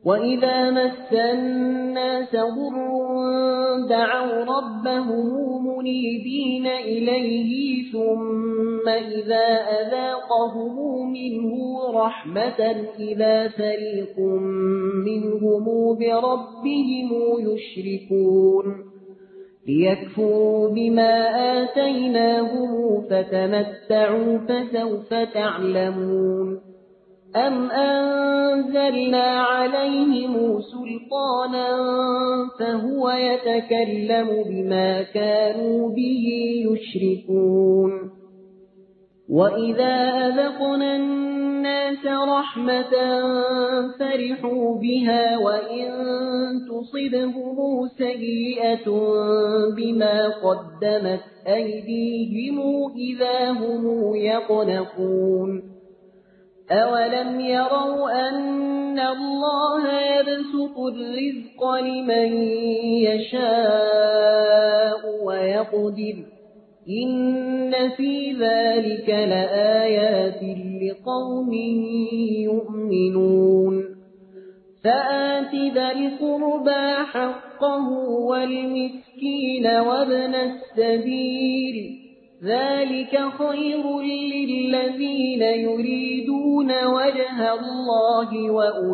وإذا مس الناس ضر دعوا ربهم منيبين إليه ثم إذا أذاقهم منه رحمة إذا فريق منهم بربهم يشركون ليكفروا بما آتيناهم فتمتعوا فسوف تعلمون أم أنزلنا عليهم سلطانا فهو يتكلم بما كانوا به يشركون وإذا أذقنا الناس رحمة فرحوا بها وإن تصبهم سيئة بما قدمت أيديهم إذا هم يقنطون أولم يروا أن الله يبسط الرزق لمن يشاء ويقدر إن في ذلك لآيات لقوم يؤمنون فآت ذا القربى حقه والمسكين وابن السبيل ذلك خير للذين يريدون وجه الله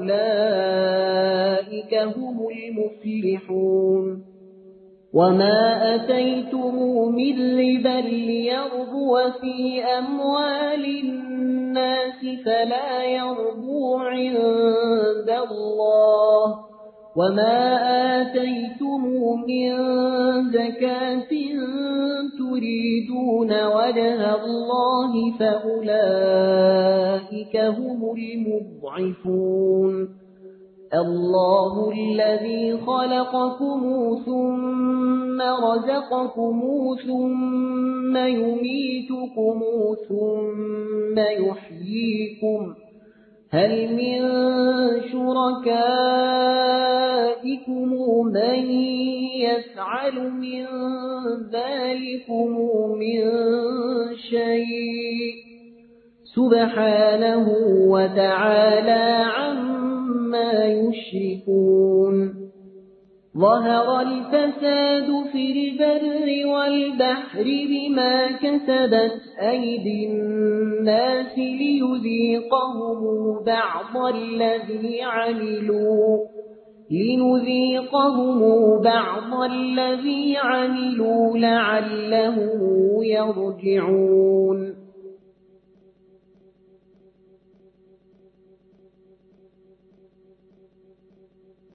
وأولئك هم المفلحون وما أتيتم من ربا ليربو في أموال الناس فلا يربو عند الله وما آتيتم من زكاة تريدون وجه الله فأولئك هم المضعفون الله الذي خلقكم ثم رزقكم ثم يميتكم ثم يحييكم هل من شركائكم من يفعل من ذلكم من شيء سبحانه وتعالى عما يشركون ظهر الفساد في البر والبحر بما كسبت أيدي الناس ليذيقهم بعض الذي عملوا لعلهم يرجعون